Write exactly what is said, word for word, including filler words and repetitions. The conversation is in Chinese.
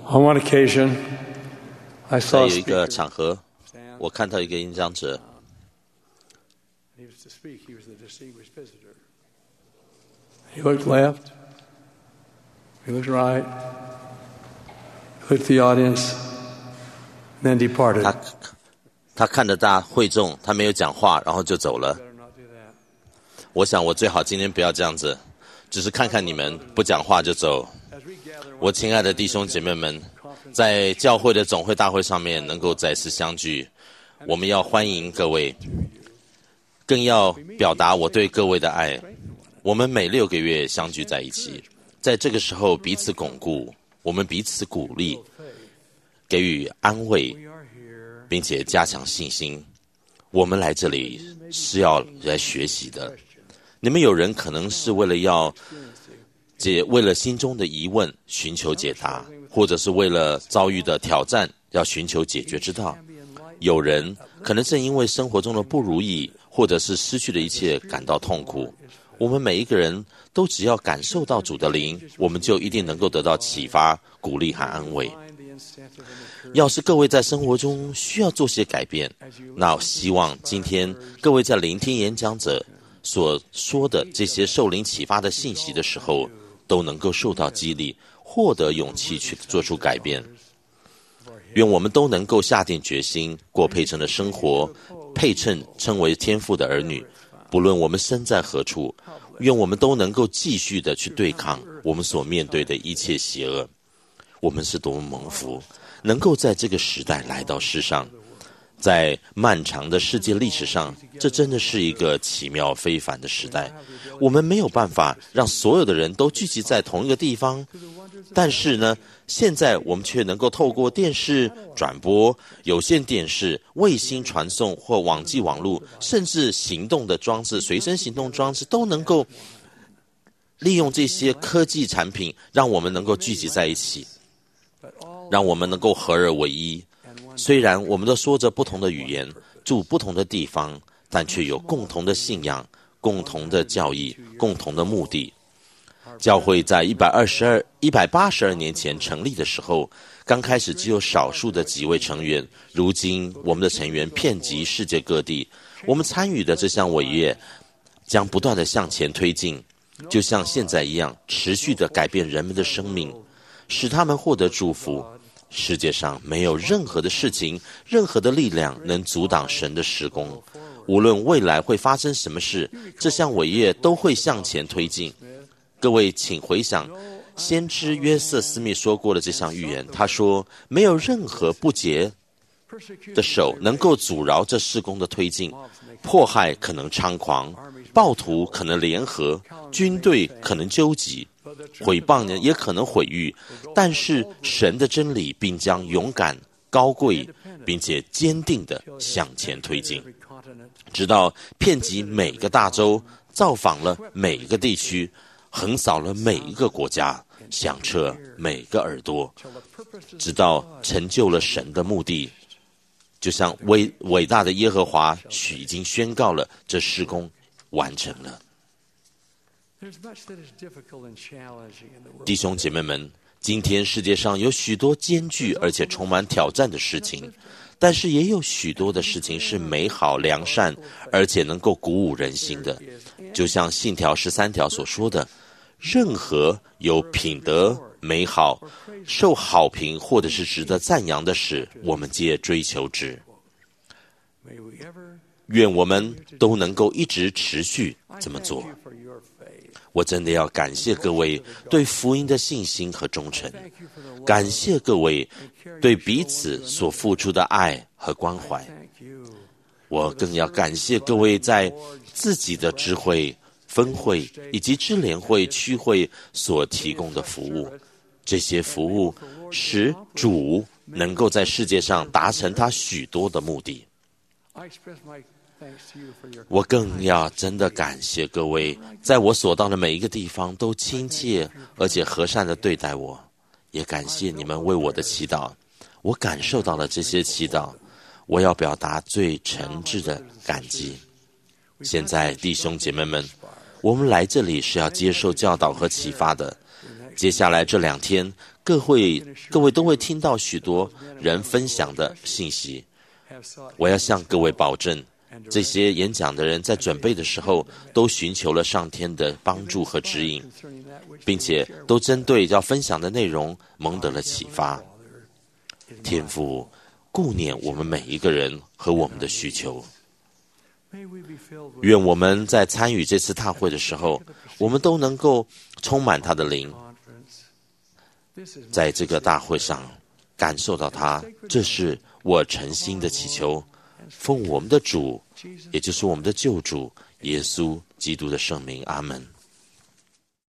On one occasion, I 在 saw 有 a 一个 speaker. 场合，我看到一个演讲者， He was to speak. He was the distinguished visitor. He looked left. He looked right. He looked at the audience, and then departed. 他他看着大会众，他没有讲话，然后就走了。 Better not do that. 我想我最好今天不要这样子，只是看看你们，不讲话就走。 As we gather, 我亲爱的弟兄姐妹们，在教会的总会大会上面能够再次相聚，我们要欢迎各位，更要表达我对各位的爱。我们每六个月相聚在一起，在这个时候彼此巩固，我们彼此鼓励，给予安慰， we are here. 并且加强信心。我们来这里是要来学习的。你们有人可能是为了要解，为了心中的疑问寻求解答，或者是为了遭遇的挑战要寻求解决之道。有人可能正因为生活中的不如意，或者是失去的一切感到痛苦。我们每一个人都只要感受到主的灵，我们就一定能够得到启发、鼓励和安慰。 Find the incentive and the 要是各位在生活中需要做些改变，那我希望今天各位在聆听演讲者所说的这些受灵启发的信息的时候，都能够受到激励，获得勇气去做出改变。愿我们都能够下定决心，过配称的生活，配称称为天父的儿女。不论我们身在何处，愿我们都能够继续的去对抗我们所面对的一切邪恶。我们是多么蒙福，能够在这个时代来到世上。在漫长的世界历史上，这真的是一个奇妙非凡的时代。我们没有办法让所有的人都聚集在同一个地方，但是呢，现在我们却能够透过电视转播、有线电视、卫星传送或网际网络，甚至行动的装置、随身行动装置，都能够利用这些科技产品，让我们能够聚集在一起，让我们能够合而为一。虽然我们都说着不同的语言，住不同的地方，但却有共同的信仰、共同的教义、共同的目的。教会在一百二十二、一百八十二年前成立的时候，刚开始只有少数的几位成员，如今我们的成员遍及世界各地。我们参与的这项伟业将不断的向前推进，就像现在一样，持续的改变人们的生命，使他们获得祝福。世界上没有任何的事情，任何的力量能阻挡神的施工。无论未来会发生什么事，这项伟业都会向前推进。各位请回想先知约瑟斯密说过的这项预言，他说没有任何不洁的手能够阻挠这施工的推进。迫害可能猖狂，暴徒可能联合，军队可能纠集，毁谤呢也可能毁誉，但是神的真理并将勇敢、高贵，并且坚定地向前推进，直到遍及每个大洲，造访了每一个地区，横扫了每一个国家，响彻每个耳朵，直到成就了神的目的。就像伟伟大的耶和华许已经宣告了，这施工完成了。弟兄姐妹们，今天世界上有许多艰巨而且充满挑战的事情，但是也有许多的事情是美好良善，而且能够鼓舞人心的。就像信条十三条所说的，任何有品德、美好、受好评或者是值得赞扬的事，我们皆追求之。愿我们都能够一直持续这么做。我真的要感谢各位对福音的信心和忠诚，感谢各位对彼此所付出的爱和关怀。我更要感谢各位在自己的智慧、分会以及支联会、区会所提供的服务。这些服务使主能够在世界上达成他许多的目的。我更要真的感谢各位，在我所到的每一个地方都亲切而且和善地对待我，也感谢你们为我的祈祷。我感受到了这些祈祷，我要表达最诚挚的感激。现在弟兄姐妹们，我们来这里是要接受教导和启发的。接下来这两天， 各会各位都会听到许多人分享的信息。我要向各位保证，这些演讲的人在准备的时候都寻求了上天的帮助和指引，并且都针对要分享的内容蒙得了启发。天父顾念我们每一个人和我们的需求。愿我们在参与这次大会的时候，我们都能够充满他的灵，在这个大会上感受到他。这是我诚心的祈求，奉我们的主，也就是我们的救主耶稣基督的圣名，阿们。